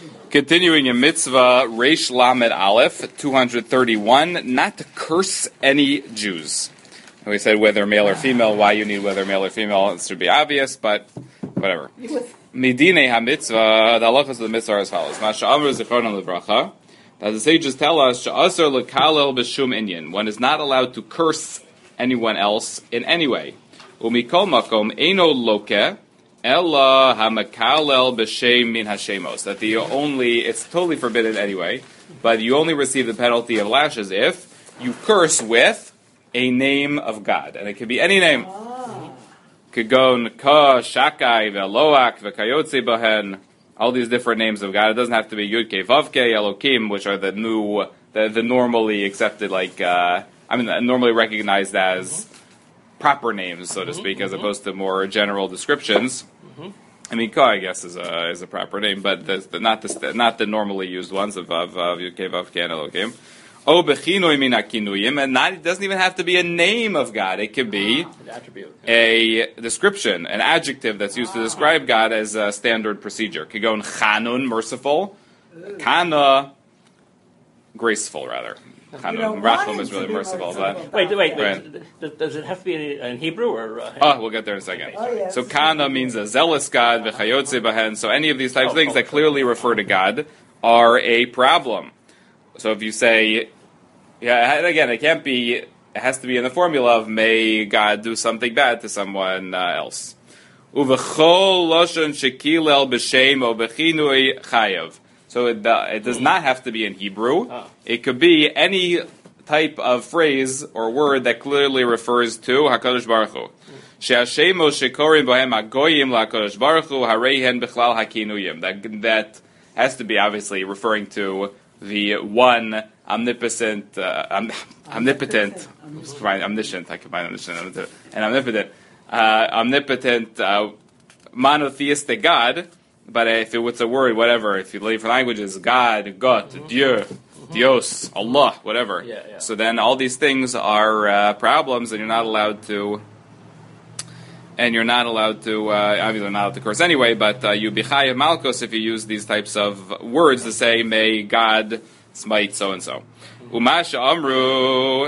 Continuing in mitzvah, Reish Lamed Aleph, 231, not to curse any Jews. And we said whether male or female, why you need whether male or female, it should be obvious, but whatever. Midine ha-mitzvah, the halachas of the mitzvah are as follows. Masha Amr Zichronon Livracha, as the sages tell us, Sha'asar lekalel b'shum inyan. One is not allowed to curse anyone else in any way. Umikol makom eino loke, ella hamakalel b'shem min hashemos. That it's totally forbidden anyway, but you only receive the penalty of lashes if you curse with a name of God. And it could be any name. Kagon, ka, shakai, veloak, vekayotze bahen. All these different names of God. It doesn't have to be Yud Kei Vav Kei Elokim, which are the normally accepted, normally recognized as proper names, so to speak, as opposed to more general descriptions. I mean, Ka, I guess, is a proper name, but not the normally used ones of Yud Kei Vav Kei and Elokim. O bechinoi min hakinuyim, and it doesn't even have to be a name of God. It could be an attribute, a description, an adjective that's used to describe God as a standard procedure. Kigon chanun, merciful. Kana, graceful, rather. Chanun, rachum is really merciful. But wait. Does it have to be in Hebrew or? We'll get there in a second. Yes. So kana means a zealous God. V'chayotze bahen. So any of these types of things that clearly refer to God are a problem. So if you say, again, it can't be, it has to be in the formula of may God do something bad to someone else. Uvechol loshon shekilel b'shem o bechinui chayav. So it does not have to be in Hebrew. It could be any type of phrase or word that clearly refers to HaKadosh Baruch Hu. She'ashemo shekorim bohem hagoyim la'HaKadosh Baruch Hu hareihen b'chlal hakinuyim. That has to be obviously referring to the one omnipotent, omniscient, I combine omniscient and omnipotent, monotheistic God. But if it was a word, whatever, if you leave for languages, God, Dieu, Dios, Allah, whatever. Yeah. So then all these things are problems, and you're not allowed to. Obviously not allowed to curse anyway, but you bichayev malchus if you use these types of words to say, may God smite so-and-so. Umasha amru...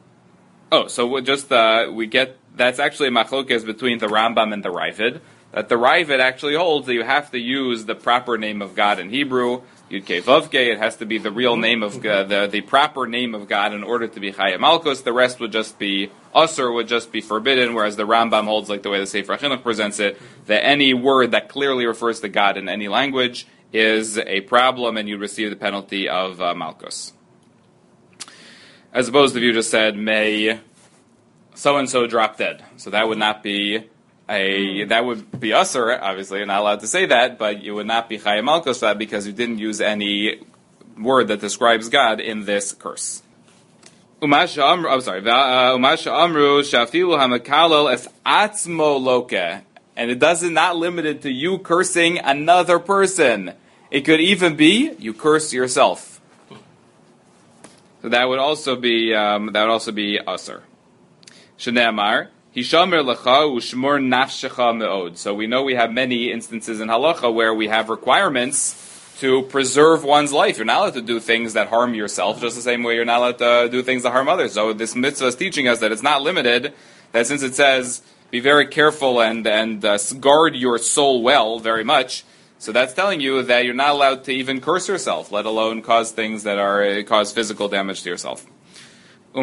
we get, that's actually a machlokes between the Rambam and the Ravid, that the Ravid actually holds that you have to use the proper name of God in Hebrew, Yud Kei Vav Kei, it has to be the real name of God, the proper name of God in order to be Chayav Malchus. The rest would just be Asur, would just be forbidden, whereas the Rambam holds, like the way the Sefer HaChinuch presents it, that any word that clearly refers to God in any language is a problem and you receive the penalty of Malchus. As opposed to if you just said, may so-and-so drop dead. So that would not be that would be Asur, obviously, you're not allowed to say that, but you would not be Chayav Malchus for that because you didn't use any word that describes God in this curse. Umasha amru shafilu hamakalel es atzmo loke, and it is not limited to you cursing another person. It could even be you curse yourself. So that would also be Asur. Shneamar. Hishamer lecha ushmor nafshecha meod. So we know we have many instances in halacha where we have requirements to preserve one's life. You're not allowed to do things that harm yourself, just the same way you're not allowed to do things that harm others. So this mitzvah is teaching us that it's not limited, that since it says, be very careful and guard your soul well very much, so that's telling you that you're not allowed to even curse yourself, let alone cause things that cause physical damage to yourself. The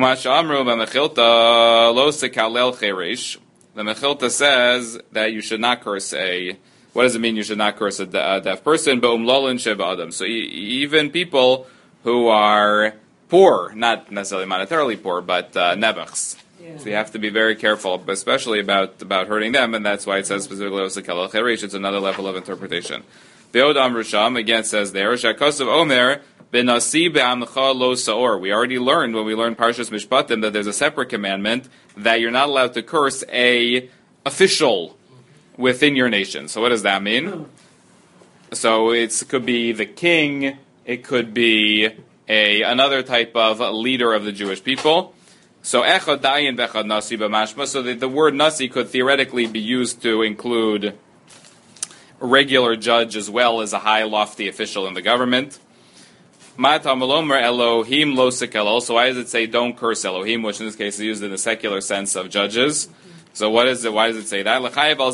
Mechilta says that you should not curse what does it mean you should not curse a deaf person? So even people who are poor, not necessarily monetarily poor, but nevachs. Yeah. So you have to be very careful, especially about hurting them, and that's why it says specifically it's another level of interpretation. Be'od Amru Sham, again says there, Shakosov Omer, we already learned when we learned Parshas Mishpatim that there's a separate commandment that you're not allowed to curse a official within your nation. So what does that mean? So it could be the king, it could be another type of leader of the Jewish people. So echad dayin v'echad nasi b'mashma. So the word nasi could theoretically be used to include regular judge as well as a high, lofty official in the government. Elohim lo sekelo. So why does it say don't curse Elohim, which in this case is used in the secular sense of judges? So what is it? Why does it say that?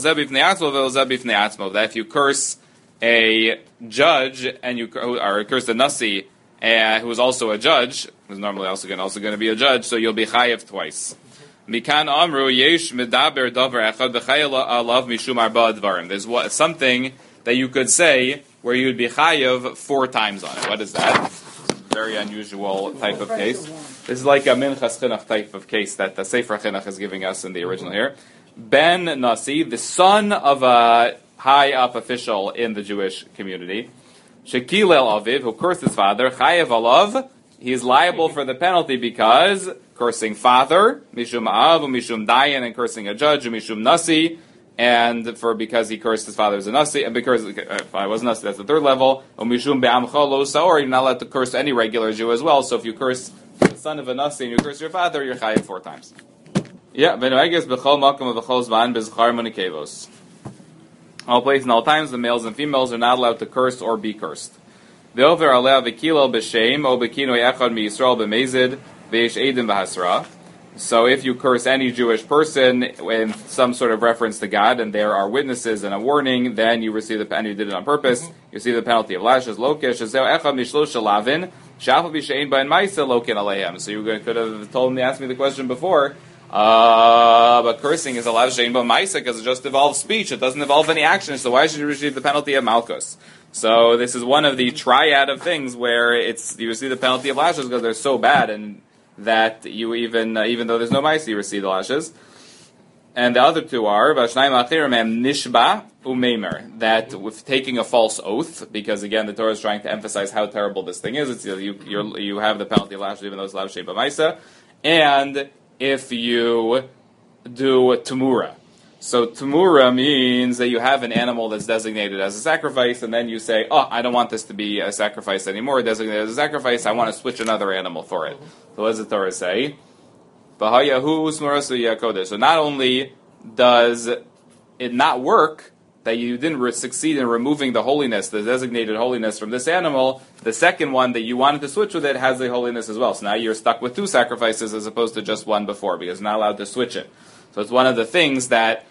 That if you curse a judge and you curse the nasi, who is also a judge, who's normally also going to be a judge, so you'll be chayev twice. Mikan amru yesh medaber davar echad b'chayel alav mishum arba dvarim. There's something that you could say where you would be chayev 4 times on it. What is that? Very unusual type of case. This is like a minchas chinuch type of case that the Sefer Chinuch is giving us in the original here. Ben Nasi, the son of a high up official in the Jewish community, Shekilel Aviv, who cursed his father, Chayev Alav, he is liable for the penalty because cursing father, Mishum Av, Mishum Dayan, and cursing a judge, Mishum Nasi, and because he cursed his father as a Nasi, and because if I was Nasi, that's the 3rd level, Mishum Be'amcha Lo Saor, you're not allowed to curse any regular Jew as well, so if you curse the son of a Nasi and you curse your father, you're Chayev 4 times. Yeah, V'noeges B'chol Makom V'chol Zman B'zchar Monikevos. All places and all times, the males and females are not allowed to curse or be cursed. Ve'over aleh v'kilel b'shem o b'kinoi echad miYisrael b'mezid v'yesh edim v'hasra. So if you curse any Jewish person with some sort of reference to God, and there are witnesses and a warning, then you receive the penalty. You did it on purpose. You receive the penalty of lashes. Lokesh ezeu echad mishlosh lavin shafu b'shein b'en ma'isa loken aleihem. So you could have told me, asked me the question before. But cursing is a lot of shein b'maisa because it just involves speech. It doesn't involve any action. So why should you receive the penalty of malchus? So this is one of the triad of things where you receive the penalty of lashes because they're so bad, and that you even though there's no maisa, you receive the lashes. And the other 2 are v'shnayim achirim nishba u'meimer, that with taking a false oath, because again the Torah is trying to emphasize how terrible this thing is. It's you have the penalty of lashes even though it's lav shein b'maisa, and if you do tamura. So tamura means that you have an animal that's designated as a sacrifice, and then you say, I don't want this to be a sacrifice anymore, designated as a sacrifice, I want to switch another animal for it. So what does the Torah say? So not only does it not work, that you didn't succeed in removing the holiness, the designated holiness from this animal, the second one that you wanted to switch with it has the holiness as well. So now you're stuck with 2 sacrifices as opposed to just one before, because you're not allowed to switch it. So it's one of the things that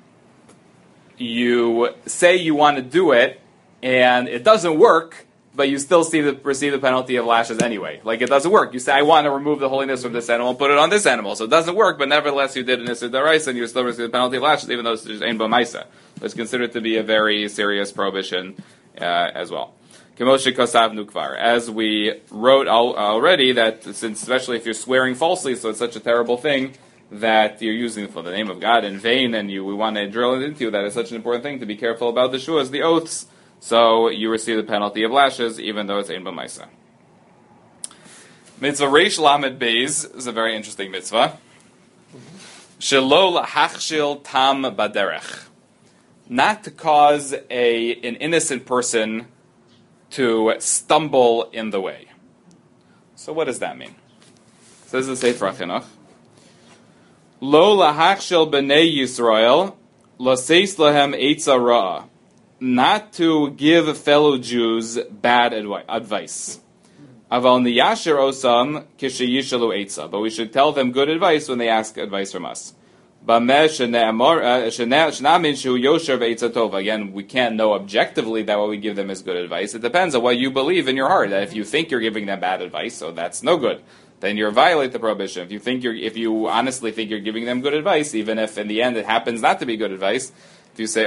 you say you want to do it, and it doesn't work, but you still receive the penalty of lashes anyway. Like, it doesn't work. You say, I want to remove the holiness from this animal and put it on this animal. So it doesn't work, but nevertheless you did an Isser D'Oraisa, and you still receive the penalty of lashes, even though it's just Ein B'Maisa. It's considered to be a very serious prohibition as well. Kemoshe Kosav Nukvar. As we wrote already, that since, especially if you're swearing falsely, so it's such a terrible thing, that you're using for the name of God in vain, and we want to drill it into you, that is such an important thing to be careful about the shuas, the oaths, so you receive the penalty of lashes, even though it's ein b'maisa. Mitzvah Reish Lamed Beis is a very interesting mitzvah. Shelo lahachshil tam baderech. Not to cause an innocent person to stumble in the way. So what does that mean? Says the Sefer Chinuch. Lo lahachshil b'nei Yisrael, laseis lahem eitza ra'ah. Not to give fellow Jews bad advice. Aval niyasher osam kishayishalu eitza. But we should tell them good advice when they ask advice from us. Again, we can't know objectively that what we give them is good advice. It depends on what you believe in your heart. That if you think you're giving them bad advice, so that's no good, then you violate the prohibition. If you honestly think you're giving them good advice, even if in the end it happens not to be good advice, if you say,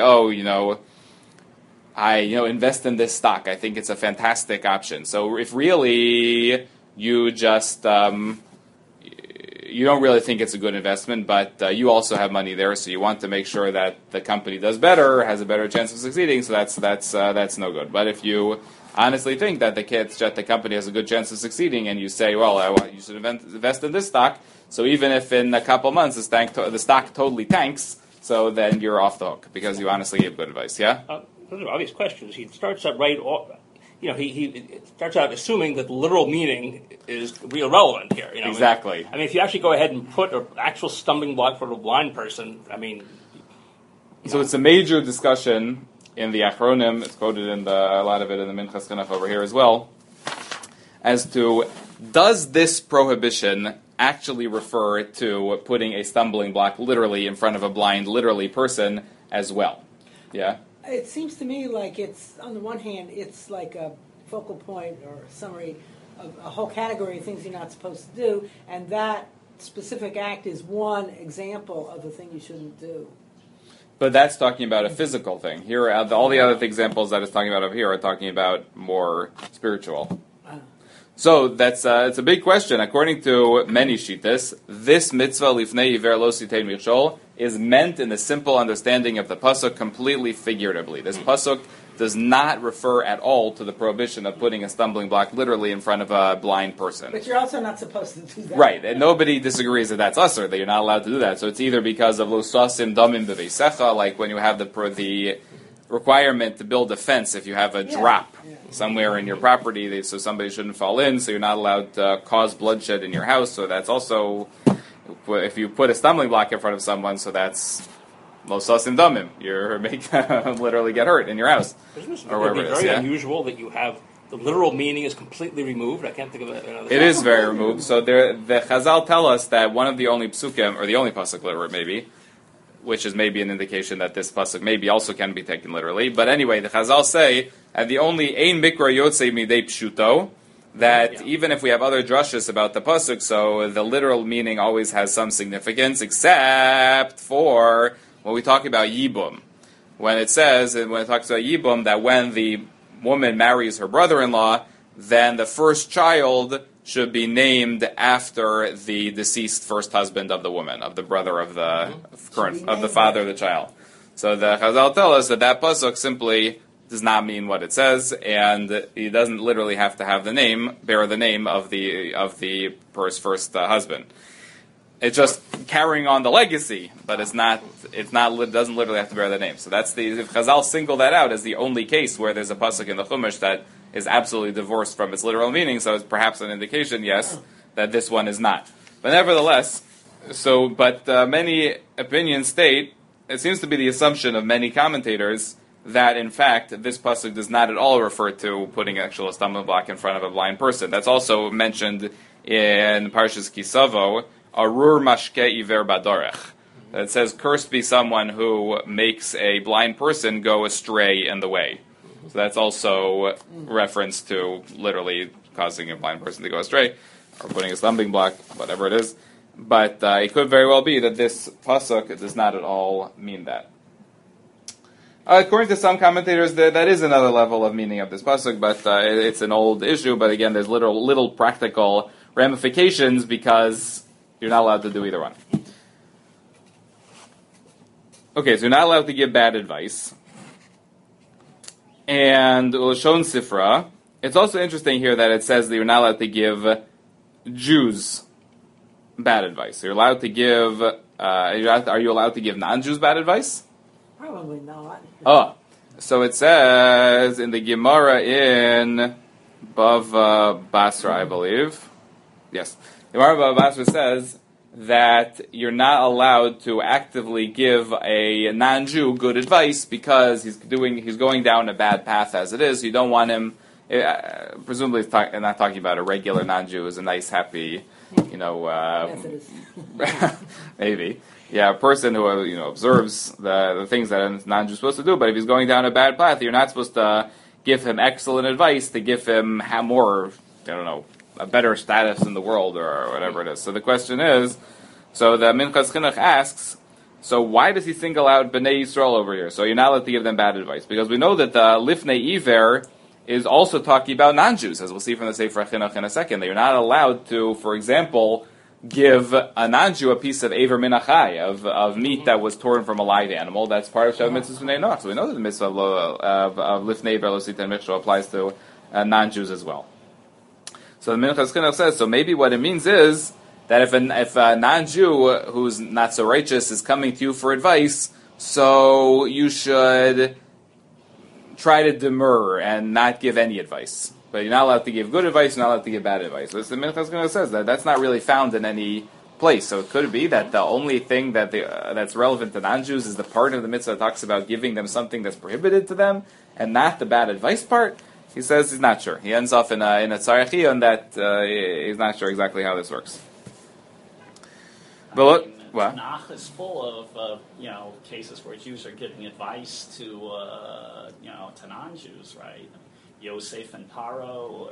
I invest in this stock, I think it's a fantastic option. So if really you just you don't really think it's a good investment, but you also have money there, so you want to make sure that the company does better, has a better chance of succeeding. So that's no good. But if you honestly think that the company has a good chance of succeeding, and you say, you should invest in this stock, so even if in a couple months the stock totally tanks, so then you're off the hook because you honestly gave good advice. Yeah. Those are obvious questions. He starts out right off. He starts out assuming that the literal meaning is irrelevant here. Exactly. I mean, if you actually go ahead and put an actual stumbling block for a blind person, So it's a major discussion in the Achronim. It's quoted in a lot of it in the Minchas Chinuch over here as well, as to does this prohibition actually refer to putting a stumbling block literally in front of a blind, literally person as well? Yeah? It seems to me like it's, on the one hand, it's like a focal point or a summary of a whole category of things you're not supposed to do, and that specific act is one example of a thing you shouldn't do. But that's talking about a physical thing. Here, all the other examples that it's talking about over here are talking about more spiritual. So that's it's a big question. According to many shittas, this mitzvah lifnei iver lo sitein michshol is meant in the simple understanding of the pasuk completely figuratively. This pasuk does not refer at all to the prohibition of putting a stumbling block literally in front of a blind person. But you're also not supposed to do that. Right, and nobody disagrees that that's usher, that you're not allowed to do that. So it's either because of lo sasim damim beveisecha, like when you have the requirement to build a fence if you have a drop somewhere in your property, so somebody shouldn't fall in, so you're not allowed to cause bloodshed in your house. So that's also, if you put a stumbling block in front of someone, so that's lo sasim damim. You're making them literally get hurt in your house. Or wherever it is. It's very unusual that you have the literal meaning is completely removed. I can't think of another. It is very removed. So the Chazal tell us that one of the only psukim, or the only pasuk literally maybe, which is maybe an indication that this pasuk maybe also can be taken literally. But anyway, the Chazal say, and the only ein mikra yotzei midei pshuto, that even if we have other drushes about the pasuk, so the literal meaning always has some significance, except for when we talk about yibum. When it says, and when it talks about yibum, that when the woman marries her brother-in-law, then the first child should be named after the deceased first husband of the woman, of the brother of the of the father of the child. So the Chazal tell us that pasuk simply does not mean what it says, and he doesn't literally have to have bear the name of the first husband. It's just carrying on the legacy, but it doesn't literally have to bear the name. So that's if Chazal single that out as the only case where there's a pasuk in the Chumash that is absolutely divorced from its literal meaning, so it's perhaps an indication, yes, that this one is not. But nevertheless, many opinions state, it seems to be the assumption of many commentators, that in fact this pasuk does not at all refer to putting actual stumbling block in front of a blind person. That's also mentioned in Parshas Kisavo, Arur mashke iver badorech. It says, cursed be someone who makes a blind person go astray in the way. So that's also reference to literally causing a blind person to go astray, or putting a stumbling block, whatever it is. But it could very well be that this pasuk does not at all mean that. According to some commentators, that is another level of meaning of this pasuk, but it's an old issue. But again, there's little practical ramifications because you're not allowed to do either one. Okay, so you're not allowed to give bad advice. And Lashon Sifra, it's also interesting here that it says that you're not allowed to give Jews bad advice. So you're allowed to give, are you allowed to give non-Jews bad advice? Probably not. Oh, so it says in the Gemara in Bava Basra, I believe. Yes. Gemara Bava Basra says that you're not allowed to actively give a non-Jew good advice because he's going down a bad path as it is. You don't want him. Presumably, not talking about a regular non-Jew who's a nice, happy, maybe. Yeah, a person who observes the things that a non-Jew is supposed to do. But if he's going down a bad path, you're not supposed to give him excellent advice to give him more, a better status in the world or whatever it is. So the question is, so the Minchas Chinuch asks, so why does he single out Bnei Yisrael over here? So you're not allowed to give them bad advice. Because we know that the Lifnei Iver is also talking about non-Jews, as we'll see from the Sefer Chinuch in a second. That you're not allowed to, for example, give a non-Jew a piece of Aver Minachai, of meat that was torn from a live animal. That's part of Shav Mitzvah Bnei Noach. So we know that the mitzvah of Lifnei Iver Lo Sitein Michshol applies to non-Jews as well. So the Minchas Chinuch says, so maybe what it means is that if a non-Jew who's not so righteous is coming to you for advice, so you should try to demur and not give any advice. But you're not allowed to give good advice, you're not allowed to give bad advice. So the Minchas Chinuch says that that's not really found in any place. So it could be that the only thing that that's relevant to non-Jews is the part of the mitzvah that talks about giving them something that's prohibited to them, and not the bad advice part. He says he's not sure. He ends off in a tzarech on that he's not sure exactly how this works. But look, what? Tanakh is full of cases where Jews are giving advice to to non-Jews, right? Yosef and Paro, or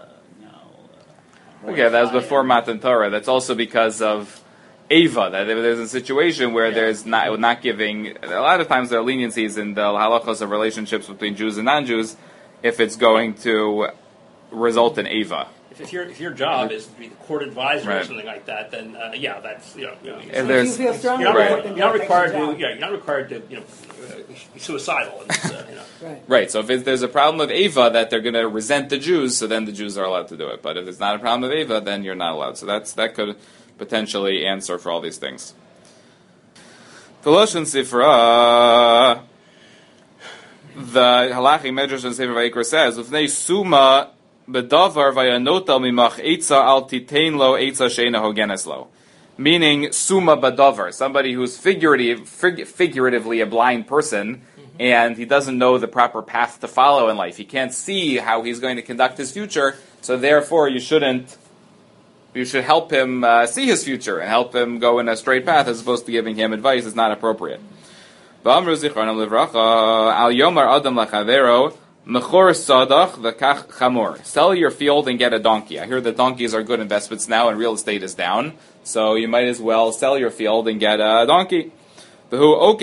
Okay, that was before Matan Torah. That's also because of Ava. That there's a situation where there's not giving. A lot of times there are leniencies in the halachos of relationships between Jews and non-Jews if it's going to result in Ava. If your job is to be the court advisor or Right. something like that, then that's If If there's- you feel strongly you're about not, it, then you're not take required the to job. you're not required to be suicidal. Right. Right, so if there's a problem with Ava that they're going to resent the Jews, so then the Jews are allowed to do it. But if it's not a problem with Ava, then you're not allowed. So that could potentially answer for all these things. Veloshin Sifra, the Halachic Medrash and Sefer Vayikra says, "Ufnei suma bedavar vayanotal mimach eitza al titein lo eitza sheina hogenes lo." Meaning suma badavar, somebody who's figuratively a blind person, and he doesn't know the proper path to follow in life. He can't see how he's going to conduct his future, so therefore you should help him see his future and help him go in a straight path as opposed to giving him advice is not appropriate. Al yomar adam lachavero mechor sadach v'kach chamor. Sell your field and get a donkey. I hear that donkeys are good investments now and real estate is down, so you might as well sell your field and get a donkey. But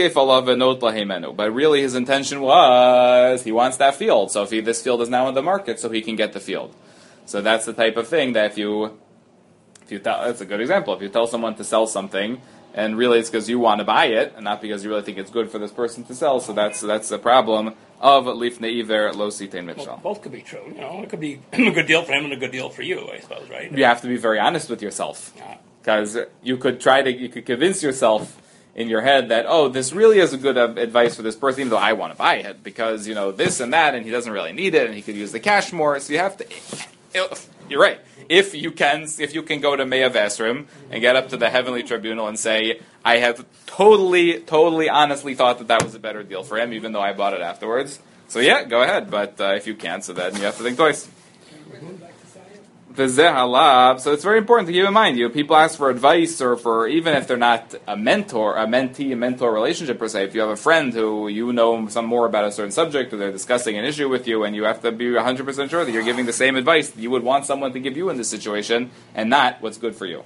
really his intention was he wants that field, so this field is now in the market, so he can get the field. So that's the type of thing that if you tell, that's a good example. If you tell someone to sell something, and really it's because you want to buy it, and not because you really think it's good for this person to sell, so that's the problem of lifnei iver lo sitein mitchal. Both could be true. It could be a good deal for him and a good deal for you, I suppose, right? You have to be very honest with yourself, because you could convince yourself in your head that, this really is a good advice for this person, even though I want to buy it, because, this and that, and he doesn't really need it, and he could use the cash more, so you have to, you're right. If you can go to Me'av Esrim and get up to the heavenly tribunal and say, I have totally, honestly thought that was a better deal for him, even though I bought it afterwards. So yeah, go ahead. But if you can't, so then you have to think twice. So it's very important to keep in mind. People ask for advice, or for, even if they're not a mentee-mentor relationship per se. If you have a friend who you know some more about a certain subject, or they're discussing an issue with you, and you have to be 100% sure that you're giving the same advice that you would want someone to give you in this situation, and not what's good for you.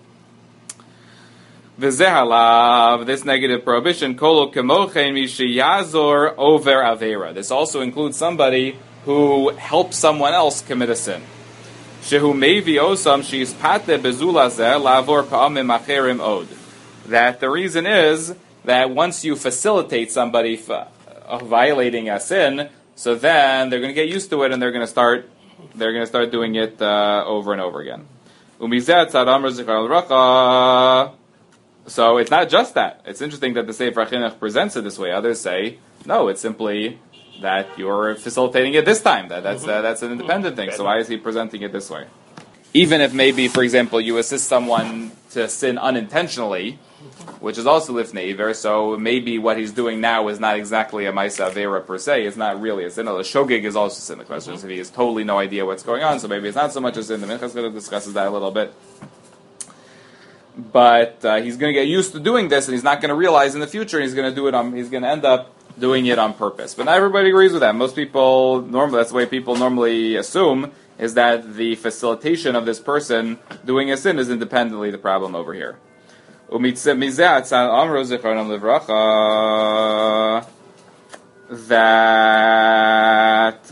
This negative prohibition, kolo kemochen mishiyazor over avera. This also includes somebody who helps someone else commit a sin. Shehu mevi osam she's pate bezulazeh lavor pa'amim acherim od. That the reason is that once you facilitate somebody violating a sin, so then they're going to get used to it and they're going to start doing it over and over again. So it's not just that. It's interesting that the Sefer HaChinuch presents it this way. Others say, no, it's simply that you're facilitating it this time. That's an independent thing. So why is he presenting it this way? Even if maybe, for example, you assist someone to sin unintentionally, which is also lifnei iver, so maybe what he's doing now is not exactly a ma'aseh avera per se. It's not really a sin. The shogeg is also a sin. The question is if he has totally no idea what's going on, so maybe it's not so much a sin. The Minchas discusses that a little bit. But he's going to get used to doing this, and he's not going to realize in the future he's going to end up doing it on purpose. But not everybody agrees with that. Most people that's the way people normally assume, is that the facilitation of this person doing a sin is independently the problem over here. That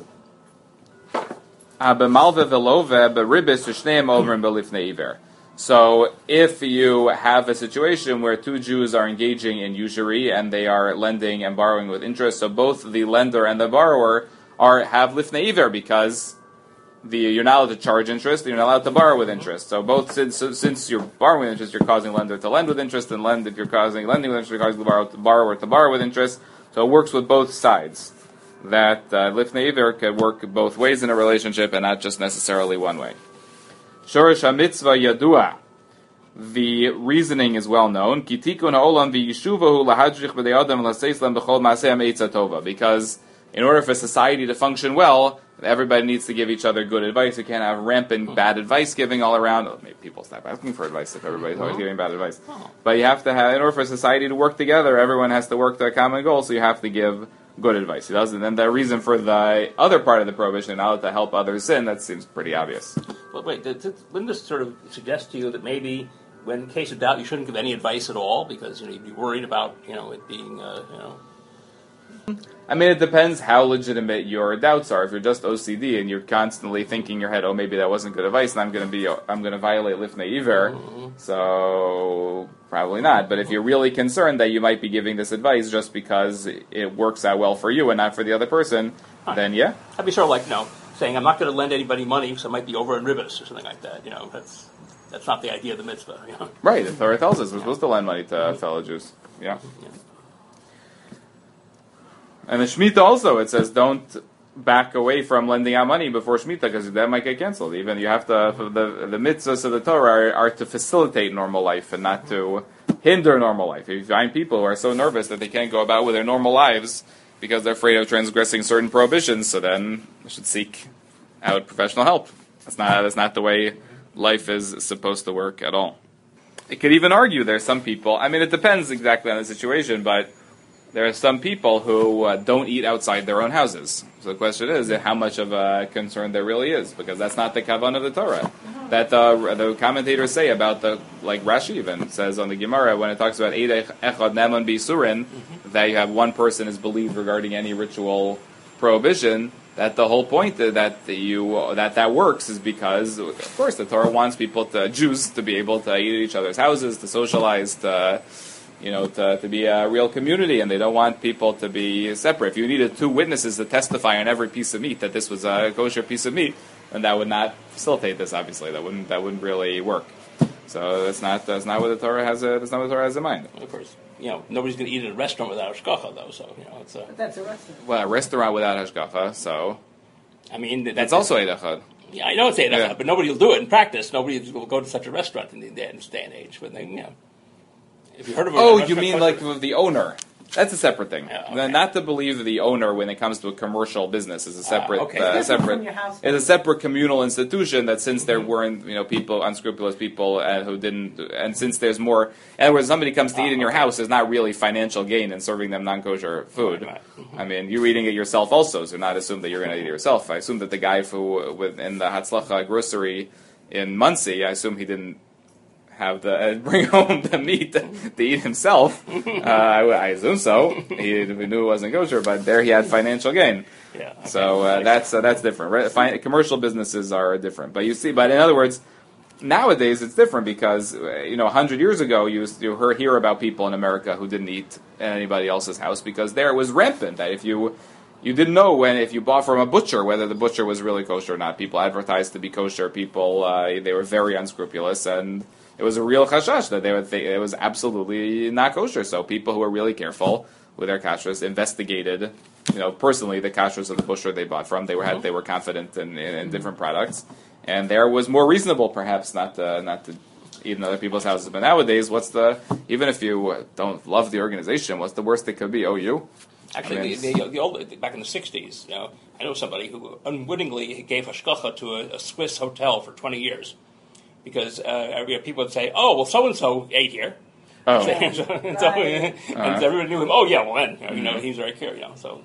so if you have a situation where two Jews are engaging in usury and they are lending and borrowing with interest, so both the lender and the borrower have lifnei iver, because you're not allowed to charge interest, and you're not allowed to borrow with interest. So both since you're borrowing with interest, you're causing lender to lend with interest, and if you're causing lending with interest, you're causing the borrower to borrow with interest. So it works with both sides. That lifnei iver could work both ways in a relationship, and not just necessarily one way. Shorish HaMitzvah Yadua. the reasoning is well known. Because in order for society to function well, everybody needs to give each other good advice. You can't have rampant bad advice giving all around. Well, maybe people stop asking for advice if everybody's always giving bad advice. But you have to have, in order for society to work together, everyone has to work to a common goal, so you have to give good advice. He doesn't. And the reason for the other part of the prohibition, now to help others sin, that seems pretty obvious. But wait, wouldn't this sort of suggest to you that maybe, when in case of doubt, you shouldn't give any advice at all because you'd be worried about it being I mean, it depends how legitimate your doubts are. If you're just OCD and you're constantly thinking in your head, "Oh, maybe that wasn't good advice, and I'm going to violate Lifnei Iver," so probably not. But if you're really concerned that you might be giving this advice just because it works out well for you and not for the other person, then yeah. I'd be sort of like saying I'm not going to lend anybody money because it might be over in ribbis or something like that. That's not the idea of the mitzvah. Right. The Torah tells us we're supposed to lend money to fellow Jews. Yeah. And the Shemitah also, it says don't back away from lending out money before Shemitah because that might get canceled. Even you have to, the mitzvahs of the Torah are to facilitate normal life and not to hinder normal life. If you find people who are so nervous that they can't go about with their normal lives because they're afraid of transgressing certain prohibitions, so then we should seek out professional help. That's not the way life is supposed to work at all. It could even argue there's some people, I mean it depends exactly on the situation, but there are some people who don't eat outside their own houses. So the question is how much of a concern there really is, because that's not the kavan of the Torah. That the commentators say about like Rashi even says on the Gemara when it talks about Eid Echad Neman B'Surin, that you have one person is believed regarding any ritual prohibition. That the whole point that works is because, of course, the Torah wants Jews to be able to eat at each other's houses, to socialize, to be a real community, and they don't want people to be separate. If you needed two witnesses to testify on every piece of meat that this was a kosher piece of meat, then that would not facilitate this. Obviously, that wouldn't really work. So that's not what the Torah has. That's not what the Torah has in mind. Of course, nobody's going to eat at a restaurant without hashgacha, though. So it's But that's a restaurant. Well, a restaurant without hashgacha. So I mean, that's also Eid Echad. Yeah, I know it's Eid Echad, but nobody will do it in practice. Nobody will go to such a restaurant in this day and age. But if you heard of a you mean like with the owner? That's a separate thing. Yeah, okay. Not to believe the owner when it comes to a commercial business is a separate, It's a separate communal institution. That since there weren't people, unscrupulous people who didn't, and since there's more, in other words, somebody comes to eat in your house, there's not really financial gain in serving them non-kosher food. Right. Mm-hmm. I mean, you're eating it yourself also, so not assume that you're going to eat it yourself. I assume that the guy in the Hatzlacha grocery in Muncie, I assume he didn't have bring home the meat to eat himself. I assume so. He knew it wasn't kosher, but there he had financial gain. Yeah. Okay. So that's different. Commercial businesses are different, but in other words, nowadays it's different because 100 years ago you hear about people in America who didn't eat at anybody else's house because there it was rampant that if you didn't know if you bought from a butcher whether the butcher was really kosher or not. People advertised to be kosher. People they were very unscrupulous, and it was a real chashash that they would think it was absolutely not kosher. So people who were really careful with their kashrus investigated, personally the kashrus of the butcher they bought from. They were confident in different products, and there was more reasonable perhaps not to eat in other people's houses. But nowadays, even if you don't love the organization, what's the worst it could be? OU. Actually, the old back in the 60s, I know somebody who unwittingly gave hashgacha to a Swiss hotel for 20 years. Because people would say, "Oh, well, so and so ate here," Oh. and everybody knew him. Oh, yeah, well then, he's right here. So.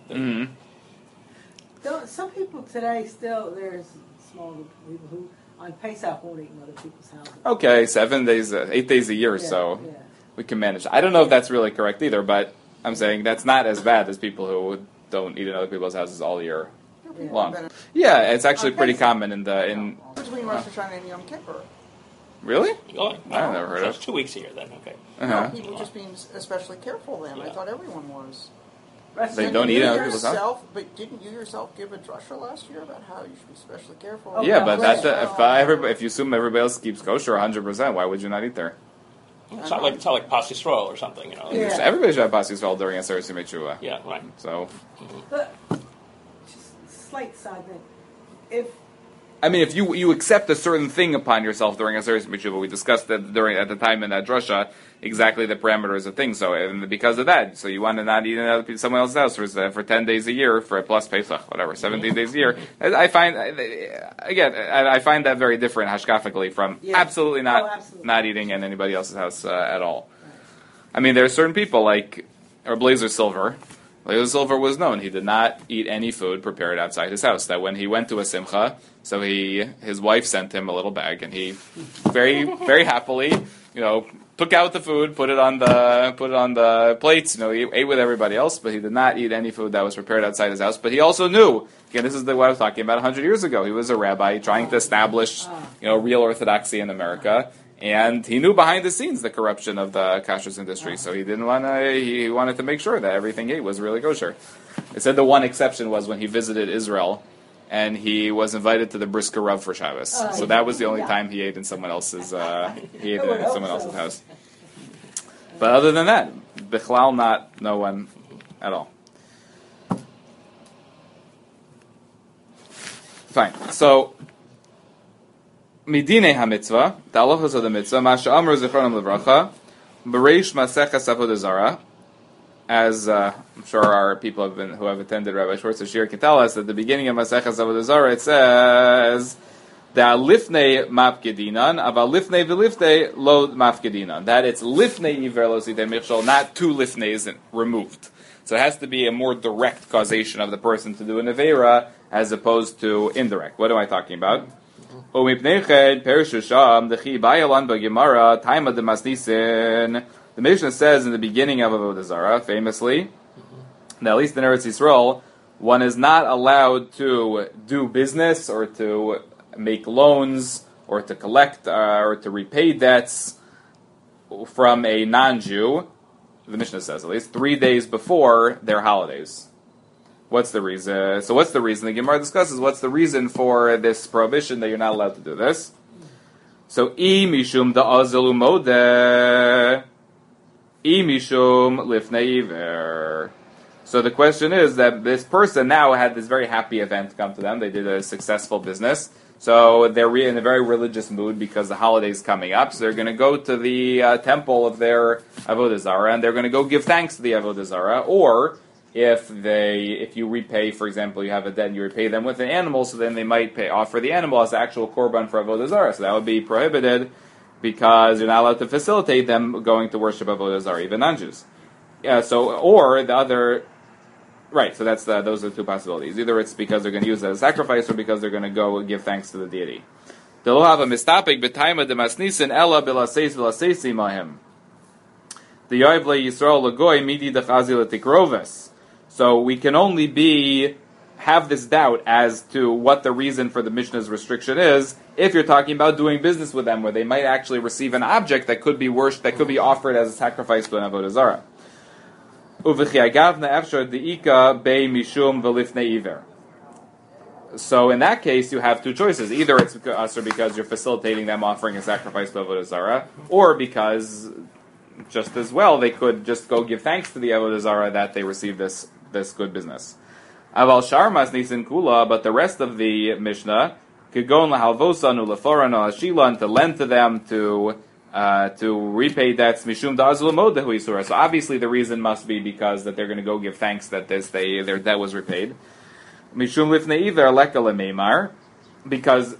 Some people today there's small group of people who on Pesach won't eat in other people's houses. Okay, 7 days, 8 days a year, so we can manage. I don't know if that's really correct either, but I'm saying that's not as bad as people who don't eat in other people's houses all year long. Yeah, it's actually pretty common between Rosh Hashanah and Yom Kippur. Really? Oh, I've never heard of it. It's 2 weeks a year then, okay. No, people just being especially careful then. I thought everyone was. They don't eat in other people's houses? But didn't you yourself give a drasha last year about how you should be especially careful? Yeah, but if you assume everybody else keeps kosher 100%, why would you not eat there? It's not like Pas Yisrael or something, Everybody should have Pas Yisrael during a Seres Yemei Yeah, right. So, But just slight side thing. If I mean, if you accept a certain thing upon yourself during a serious mitzvah, we discussed that at the time in that drasha exactly the parameters of things. So, and because of that, so you want to not eat in someone else's house for 10 days a year for plus Pesach, whatever, 17 days a year. I find that very different hashkafically from absolutely not eating in anybody else's house at all. I mean, there are certain people like Blazer Silver. Blazer Silver was known; he did not eat any food prepared outside his house. That when he went to a simcha, so his wife sent him a little bag, and he very very happily, took out the food, put it on the plates. He ate with everybody else, but he did not eat any food that was prepared outside his house. But he also knew. Again, this is what I was talking about 100 years ago. He was a rabbi trying to establish, real orthodoxy in America. And he knew behind the scenes the corruption of the kashrus industry, so he wanted to make sure that everything he ate was really kosher. It said the one exception was when he visited Israel, and he was invited to the Brisker Rav for Shabbos. So that was the only time he ate in someone else's house. But other than that, bichlal no one at all. Fine. So Midine ha-mitzvah, the halachos of the mitzvah, Masha Amr Zichronim Levracha, Bereish Maseches Avodah Zarah, as I'm sure our people who have attended Rabbi Schwartz's shir can tell us, at the beginning of Maseches Avodah Zarah it says, that lifnei mafkedinan, aval lifnei v'lifnei lo mafkedinan. That it's lifnei iver lo sidei michshol, not two lifneis removed. So it has to be a more direct causation of the person to do an avera as opposed to indirect. What am I talking about? The Mishnah says in the beginning of Avodah Zarah, famously, that at least in Eretz Yisrael, one is not allowed to do business or to make loans or to collect or to repay debts from a non-Jew, the Mishnah says at least, 3 days before their holidays. What's the reason? So what's the reason? The Gemara discusses what's the reason for this prohibition that you're not allowed to do this. So, mishum da'azelu modeh, mishum lifnei iver. So the question is that this person now had this very happy event come to them. They did a successful business. So they're in a very religious mood because the holiday's coming up. So they're going to go to the temple of their Avodah Zarah, and they're going to go give thanks to the Avodah Zarah. Or if you repay, for example, you have a debt and you repay them with an animal, so then they might offer the animal as actual korban for Avodah Zarah. So that would be prohibited because you're not allowed to facilitate them going to worship Avodah Zarah, even non-Jews. Or the other. Right, so those are the two possibilities. Either it's because they're going to use it as a sacrifice, or because they're going to go and give thanks to the deity. So we can only have this doubt as to what the reason for the Mishnah's restriction is if you're talking about doing business with them, where they might actually receive an object that could be worshipped, that could be offered as a sacrifice to an Avodah Zarah. So in that case, you have two choices. Either it's because you're facilitating them offering a sacrifice to Avodah Zarah, or because, just as well, they could just go give thanks to the Avodah Zarah that they received this good business. Aval Sharmas Nisin Kula, but the rest of the Mishnah, Kigon lahalvosan uleforan alashilan, to lend to them, to repay debts, mishum da'azul modehu yisura. So obviously the reason must be because that they're going to go give thanks that their debt was repaid. Mishum lifnei iver leka lemeimar, because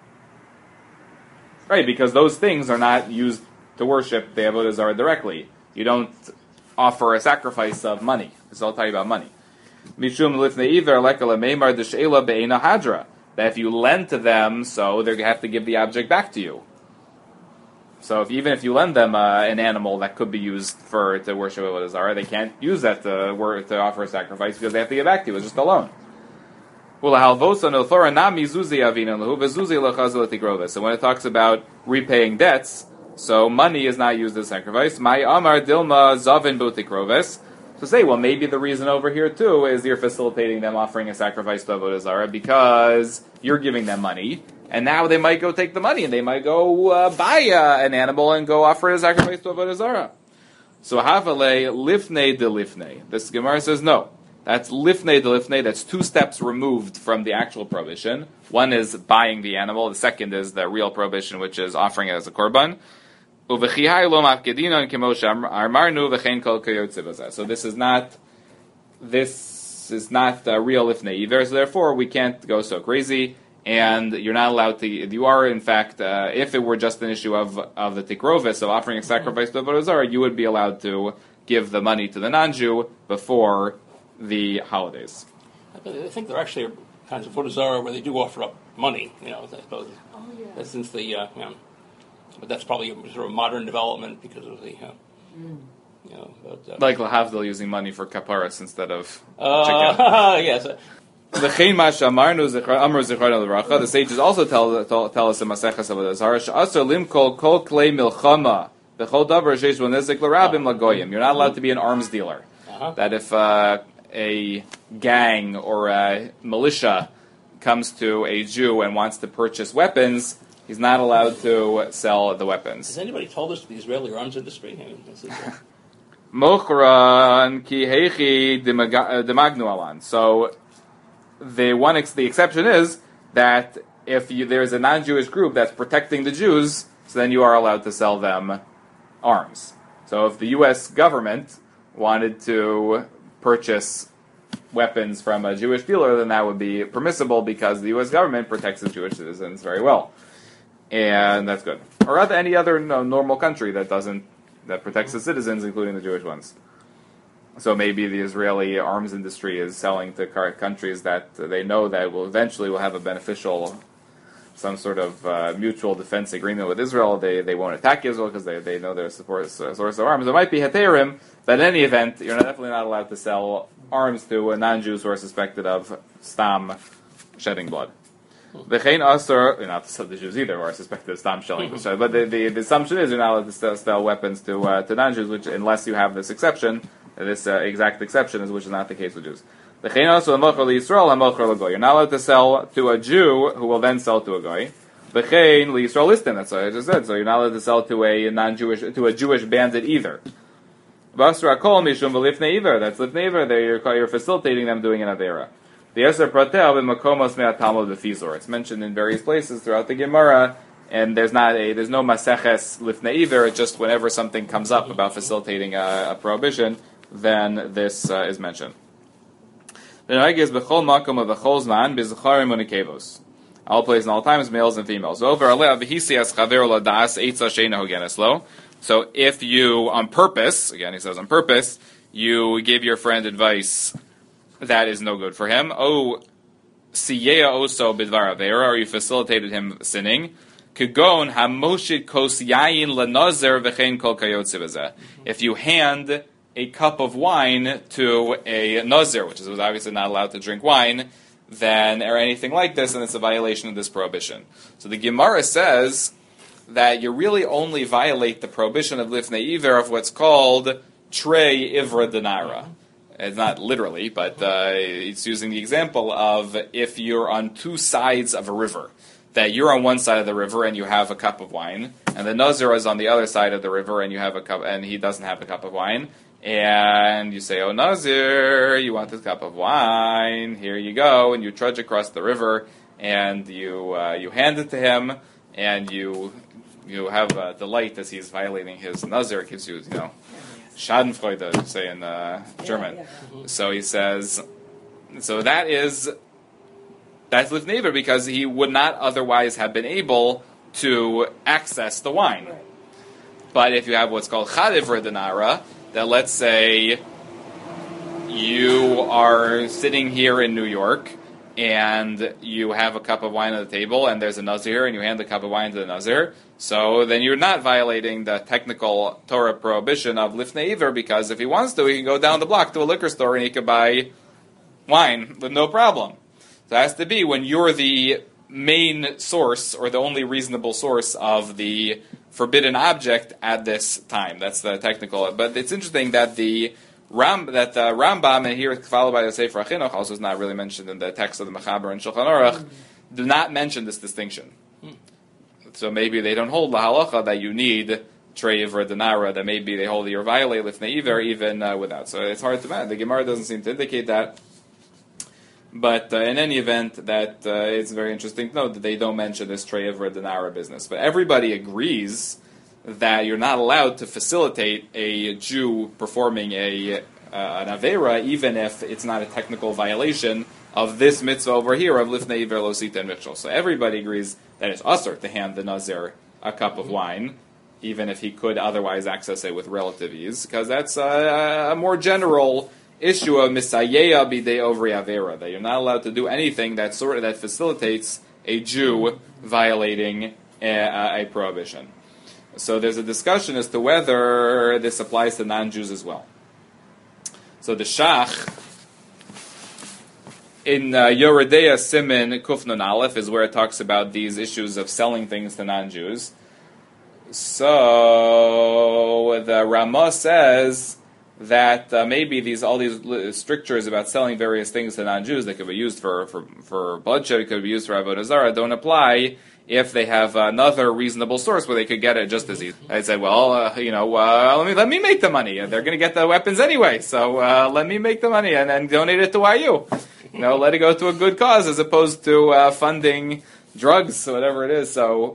those things are not used to worship the Avodah Zarah directly. You don't offer a sacrifice of money. This I'll tell you about money. Mishum lifnei iver leka lemeimar d'sheila be'ena hadra. That if you lend to them, so they have to give the object back to you. So even if you lend them an animal that could be used to worship Avodah Zarah, they can't use that to offer a sacrifice because they have to give back to you. It's just a loan. So when it talks about repaying debts, so money is not used as sacrifice. So say, well, maybe the reason over here too is you're facilitating them offering a sacrifice to Avodah Zarah because you're giving them money. And now they might go take the money and they might go buy an animal and go offer it as a sacrifice to Avodah Zarah. So hafale lifnei de lifnei. This Gemara says no. That's lifnei de lifnei. That's 2 steps removed from the actual prohibition. One is buying the animal. The second is the real prohibition, which is offering it as a korban. So this is not real lifnei either. So therefore, we can't go so crazy. And you're not allowed to. You are, in fact, if it were just an issue of the tikrovis, of offering a sacrifice to the Avodah Zarah, you would be allowed to give the money to the non-Jew before the holidays. I think there actually are kinds of Avodah Zarah where they do offer up money. I suppose. Oh, yeah. Since the, but that's probably a sort of modern development because of the, Like Lahavdil using money for kaparas instead of chicken. Yes. The sages also tell us in Maseches Avodah Zarah, "She'asar limkol kol klei milchama b'chol davar sheish bo nezek l'rabim lagoyim." You're not allowed to be an arms dealer. That if a gang or a militia comes to a Jew and wants to purchase weapons, he's not allowed to sell the weapons. Has anybody told us the Israeli arms industry? Mochran ki heichi demagnu alan. So the exception is that if there's a non-Jewish group that's protecting the Jews, so then you are allowed to sell them arms. So if the U.S. government wanted to purchase weapons from a Jewish dealer, then that would be permissible because the U.S. government protects the Jewish citizens very well, and that's good. Or any other normal country that protects the citizens, including the Jewish ones. So maybe the Israeli arms industry is selling to countries that they know that will eventually have a beneficial, some sort of mutual defense agreement with Israel. They won't attack Israel because they know they're a source of arms. It might be heterim, but in any event, you're definitely not allowed to sell arms to non-Jews who are suspected of stam shedding blood. V'chein asur, not to sell the Jews either who are suspected of stam shedding blood, but the assumption is you're not allowed to sell weapons to non-Jews, which unless you have this exception. This exact exception is which is not the case with Jews. You're not allowed to sell to a Jew who will then sell to a goy. That's what I just said. So you're not allowed to sell to a non-Jewish, to a Jewish bandit either. That's lifnei iver. You're facilitating them doing an avera. It's mentioned in various places throughout the Gemara. And there's no maseches lifnei iver. It's just whenever something comes up about facilitating a prohibition, then this is mentioned. All place and all times, males and females. So if you, on purpose, again he says on purpose, you give your friend advice that is no good for him, or you facilitated him sinning, if you hand a cup of wine to a nazir, which is obviously not allowed to drink wine, then or anything like this, and it's a violation of this prohibition. So the Gemara says that you really only violate the prohibition of lifnei iver of what's called trei ivra denara. It's not literally, but it's using the example of if you're on 2 sides of a river. That you're on one side of the river and you have a cup of wine, and the nazir is on the other side of the river and you have a cup, and he doesn't have a cup of wine, and you say, "Oh Nazir, you want this cup of wine? Here you go," and you trudge across the river and you hand it to him, and you have delight as he's violating his nazir. It gives you Schadenfreude, to say in German. Yeah. So he says, so that's lifnei iver because he would not otherwise have been able to access the wine. Right. But if you have what's called chad ivra denara, that let's say you are sitting here in New York and you have a cup of wine on the table and there's a nazir and you hand the cup of wine to the nazir, so then you're not violating the technical Torah prohibition of lifnei iver because if he wants to, he can go down the block to a liquor store and he can buy wine with no problem. So it has to be when you're the main source or the only reasonable source of the forbidden object at this time. That's the technical. But it's interesting that the Rambam, and here followed by the Sefer HaChinuch, also is not really mentioned in the text of the Mechaber and Shulchan Aruch, do not mention this distinction. So maybe they don't hold the halacha that you need treif or denara, that maybe they hold that you're violate lifnei iver even without. So it's hard to imagine. The Gemara doesn't seem to indicate that. But in any event, that it's very interesting to note that they don't mention this treif or denara business. But everybody agrees that you're not allowed to facilitate a Jew performing an avera, even if it's not a technical violation of this mitzvah over here of lifnei iver lo sita and michshol. So everybody agrees that it's usher to hand the nazir a cup of wine, even if he could otherwise access it with relative ease, because that's a more general issue of misayeya bidei ovri avera, that you're not allowed to do anything that facilitates a Jew violating a prohibition. So there's a discussion as to whether this applies to non-Jews as well. So the Shach in Yoredeya Simin Kufnun Aleph is where it talks about these issues of selling things to non-Jews. So the Ramah says that maybe all these strictures about selling various things to non-Jews that could be used for bloodshed, could be used for avodah zarah, don't apply if they have another reasonable source where they could get it just as easy. I said, well, let me make the money. They're going to get the weapons anyway, so let me make the money and then donate it to YU. Let it go to a good cause as opposed to funding drugs, whatever it is. So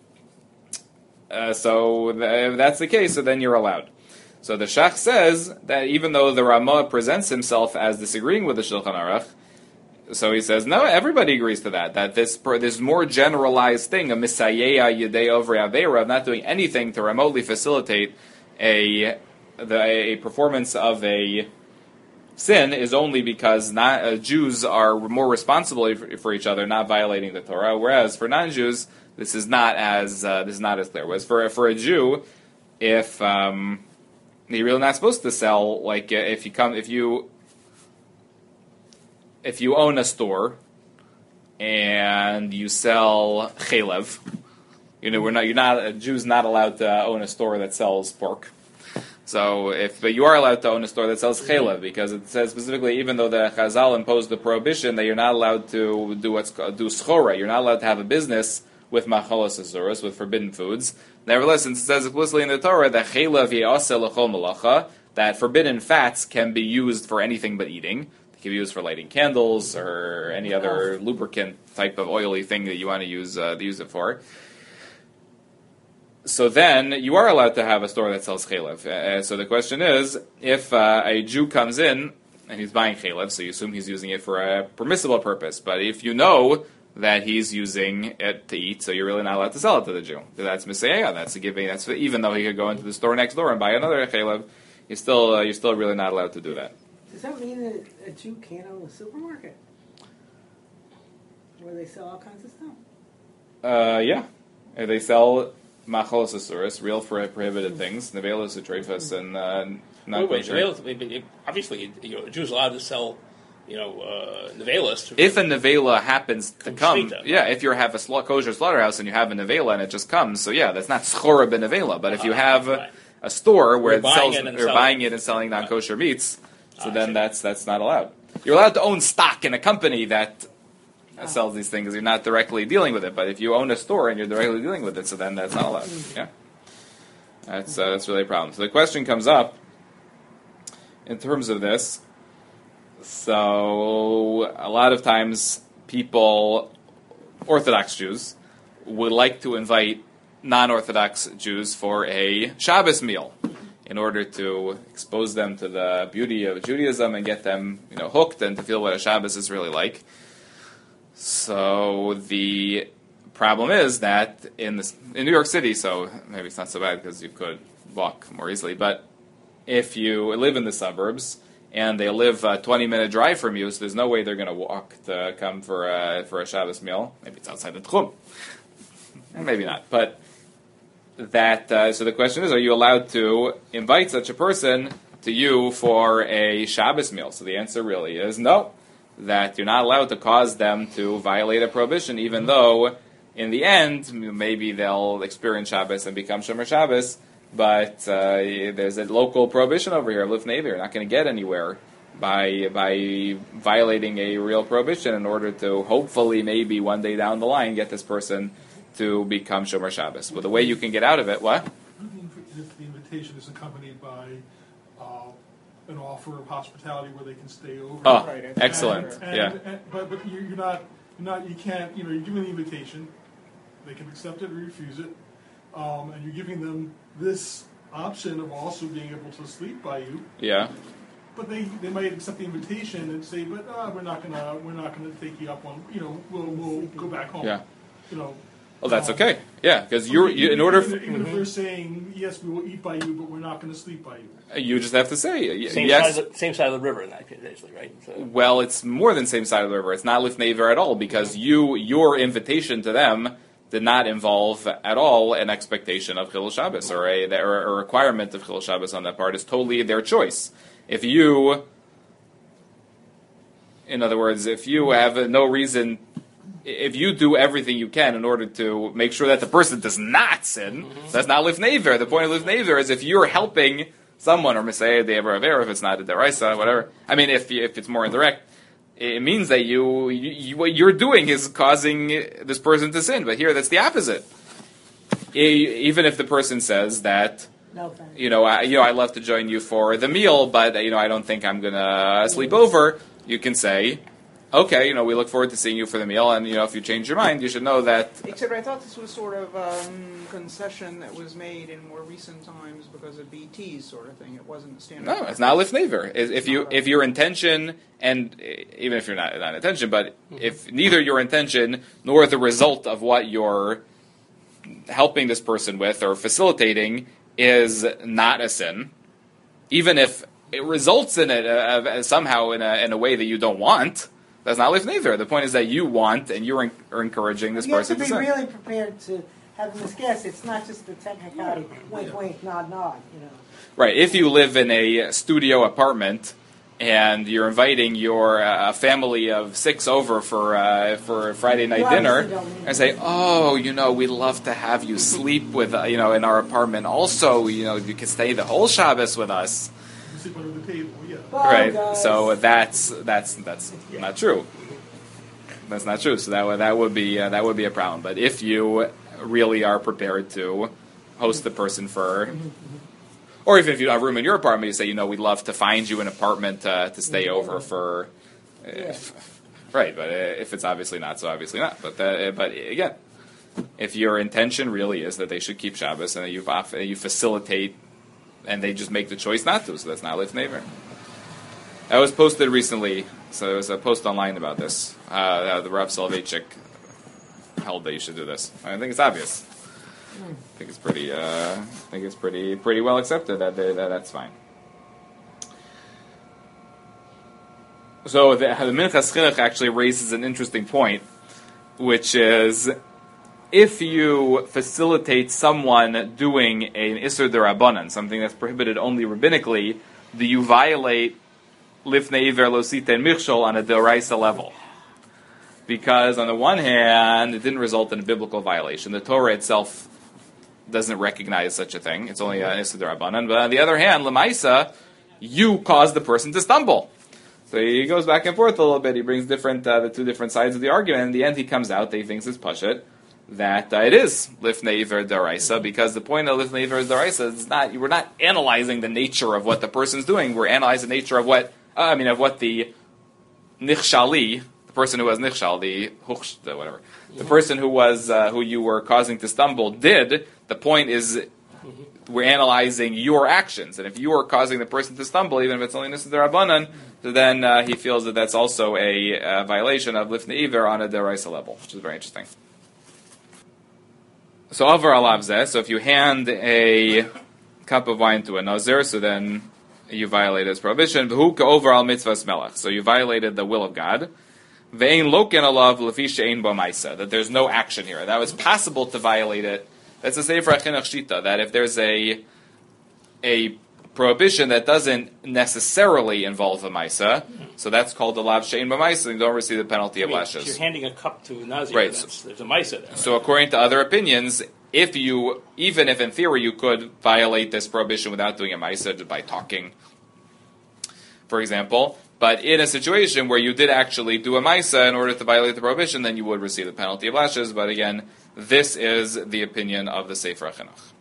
if that's the case, so then you're allowed. So the Shach says that even though the Ramah presents himself as disagreeing with the Shulchan Aruch, so he says, no, everybody agrees to that this more generalized thing, a misayeya yedei over avera, of not doing anything to remotely facilitate a performance of a sin, is only because Jews are more responsible for each other, not violating the Torah, whereas for non-Jews, this is not as clear. Whereas for a Jew, if you're really not supposed to sell, like if you own a store and you sell chalev, a Jew's not allowed to own a store that sells pork. So but you are allowed to own a store that sells chalev, because it says specifically, even though the Chazal imposed the prohibition that you're not allowed to do schora, you're not allowed to have a business with machalos azuros, with forbidden foods. Nevertheless, since it says explicitly in the Torah that chalev ye'aseh l'chol malacha, that forbidden fats can be used for anything but eating. It can be used for lighting candles or any other lubricant type of oily thing that you want to use it for. So then you are allowed to have a store that sells chalev. So the question is, if a Jew comes in and he's buying chalev, so you assume he's using it for a permissible purpose. But if you know that he's using it to eat, so you're really not allowed to sell it to the Jew. That's misayeya. That's a giving. That's even though he could go into the store next door and buy another chalev, you're still really not allowed to do that. Does that mean that a Jew can't own a supermarket where they sell all kinds of stuff? Yeah. They sell machalos asuros, real for prohibited things, nevelos utrefas, and non-kosher. Obviously, a Jew's allowed to sell, nevelas. If a nevela happens to come, if you have a kosher slaughterhouse and you have a nevela and it just comes, so that's not schora ben nevela. But if you have a store where you're buying it and selling non-kosher meats, so then that's not allowed. You're allowed to own stock in a company that sells these things. You're not directly dealing with it, but if you own a store and you're directly dealing with it, so then that's not allowed. Yeah, that's really a problem. So the question comes up in terms of this. So a lot of times people, Orthodox Jews, would like to invite non-Orthodox Jews for a Shabbos meal in order to expose them to the beauty of Judaism and get them, hooked and to feel what a Shabbos is really like. So the problem is that in New York City, so maybe it's not so bad because you could walk more easily, but if you live in the suburbs and they live a 20-minute drive from you, so there's no way they're going to walk to come for a Shabbos meal. Maybe it's outside the Tchum. Maybe not, but so the question is, are you allowed to invite such a person to you for a Shabbos meal? So the answer really is no, that you're not allowed to cause them to violate a prohibition, even though in the end, maybe they'll experience Shabbos and become Shomer Shabbos, but there's a local prohibition over here, Lifnei Iver. You're not going to get anywhere by violating a real prohibition in order to hopefully maybe one day down the line get this person to become Shomer Shabbos. But the way you can get out of it, what? Looking for invitation is accompanied by an offer of hospitality where they can stay over. Oh, Right, excellent. And, Yeah. but you're not you can't you're giving the invitation. They can accept it or refuse it, and you're giving them this option of also being able to sleep by you. Yeah. But they might accept the invitation and say, but we're not gonna take you up on we'll go back home. Yeah. You know. Well, that's okay. Yeah, because you in order even if they're saying yes, we will eat by you, but we're not going to sleep by you. you just have to say Same yes. same side of the river in that case, basically, right? So, Well, it's more than same side of the river. It's not lifnei iver at all because your invitation to them did not involve at all an expectation of Chilul Shabbos or a requirement of Chilul Shabbos on that part. It's totally their choice. If you, in other words, if you have no reason, if you do everything you can in order to make sure that the person does not sin, that's not lifnei iver. The point of lifnei iver is if you're helping someone, or Messiah de Aver, if it's not a deraisa, whatever. I mean, if it's more indirect, it means that what you're doing is causing this person to sin. But here, that's the opposite. Even if the person says that, No thanks. I'd love to join you for the meal, but I don't think I'm gonna sleep over. You can say, okay, we look forward to seeing you for the meal, and if you change your mind, you should know that. Except I thought this was sort of concession that was made in more recent times because of BT's sort of thing. It wasn't a standard. No, it's not lifnei iver. If your intention, and even if you're not intention, but if neither your intention nor the result of what you're helping this person with or facilitating is not a sin, even if it results in it somehow in a way that you don't want, that's not lifnei iver. The point is that you want and you're encouraging this You have to person be to sin. really prepared to have this guess. It's not just the technicality, wink, wink, nod, nod, Right. If you live in a studio apartment and you're inviting your family of 6 over for Friday night You dinner, obviously don't mean and say, we'd love to have you sleep with in our apartment. Also, you can stay the whole Shabbos with us. You sleep under the table, yeah. Right. guys. So that's not true. That's not true. So that would be a problem. But if you really are prepared to host the person for, or even if you don't have room in your apartment, you say, we'd love to find you an apartment to stay over for. Right. But if it's obviously not, so obviously not. But again, if your intention really is that they should keep Shabbos and that you facilitate, and they just make the choice not to, so that's not lifnei iver. That was posted recently, so there was a post online about this. The Rav Soloveitchik held that you should do this. I think it's obvious. I think it's pretty well accepted that that's fine. So the Minchas Chinuch actually raises an interesting point, which is if you facilitate someone doing an Isser D'Rabbanan, something that's prohibited only rabbinically, do you violate Lifnei Iver Lo Sitein Michshol on a D'Oraisa level? Because on the one hand, it didn't result in a biblical violation. The Torah itself doesn't recognize such a thing. It's only an Isser D'Rabbanan. But on the other hand, L'maisa, you caused the person to stumble. So he goes back and forth a little bit. He brings the two different sides of the argument. In the end, he comes out that he thinks it's Pashut, that it is Lifnei Iver D'Oraisa, because the point of Lifnei Iver D'Oraisa is we're not analyzing the nature of what the person's doing. We're analyzing the nature of what the Nichshali, the person who was Nichshal, the person who you were causing to stumble did. The point is, we're analyzing your actions, and if you are causing the person to stumble, even if it's only Nisr D'Rabbanan, then he feels that that's also a violation of Lifnei Iver on a D'Oraisa level, which is very interesting. So Avar Alav Zeh, so if you hand a cup of wine to a Nazir, so then you violated his prohibition. V'hu ka'over al mitzvahs melech, so you violated the will of God. Ve'ein loken alav lefi she'ein bo ma'isa, that there's no action here. That was possible to violate it. That's a Sefer HaChinuch Shita, that if there's a prohibition that doesn't necessarily involve a Maisa, so that's called the Lav Shein B'Maisa, and you don't receive the penalty of lashes. If you're handing a cup to a Nazir, Right. there's a Maisa there. So according to other opinions, even if in theory you could violate this prohibition without doing a Maisa, just by talking, for example, but in a situation where you did actually do a Maisa in order to violate the prohibition, then you would receive the penalty of lashes. But again, this is the opinion of the Sefer HaChinuch.